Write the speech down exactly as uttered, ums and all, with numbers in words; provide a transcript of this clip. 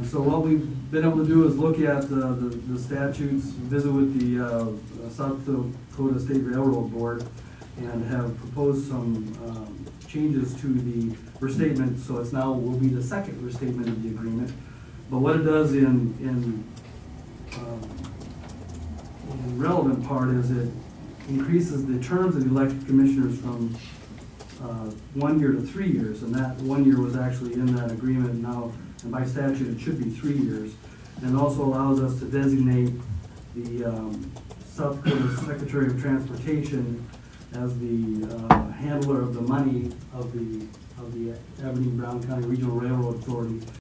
And so what we've been able to do is look at the, the, the statutes, visit with the uh, South Dakota State Railroad Board, and have proposed some um, changes to the restatement. So it's now will be the second restatement of the agreement. But what it does in in, um, in relevant part is it increases the terms of the elected commissioners from uh, one year to three years, and that one year was actually in that agreement now. And by statute, it should be three years. And it also allows us to designate the um, South Dakota Secretary of Transportation as the uh, handler of the money of the of the Aberdeen Brown County Regional Railroad Authority.